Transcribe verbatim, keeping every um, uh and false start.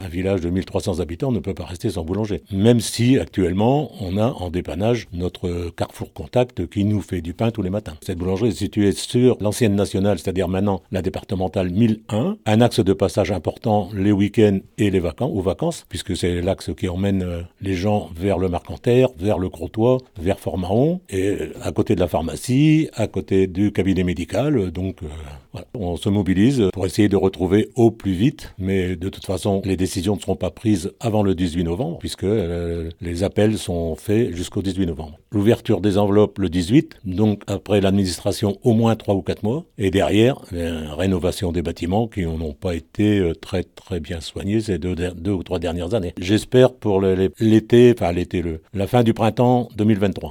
Un village de mille trois cents habitants ne peut pas rester sans boulanger. Même si actuellement, on a en dépannage notre Carrefour Contact qui nous fait du pain tous les matins. Cette boulangerie est située sur l'ancienne nationale, c'est-à-dire maintenant la départementale mille un, un axe de passage important les week-ends et les vacances, aux vacances, puisque c'est l'axe qui emmène les gens vers le Marcanterre, vers le Crotoy, vers Fort-Mahon, et à côté de la pharmacie, à côté du cabinet médical. Donc euh, voilà. On se mobilise pour essayer de retrouver au plus vite, mais de toute façon, les décisions ne seront pas prises avant le dix-huit novembre, puisque euh, les appels sont faits jusqu'au dix-huit novembre. L'ouverture des enveloppes le dix-huit, donc après l'administration au moins trois ou quatre mois, et derrière, la rénovation des bâtiments qui n'ont pas été très très bien soignés ces deux, deux ou trois dernières années. J'espère pour le, l'été, enfin l'été, le, la fin du printemps deux mille vingt-trois.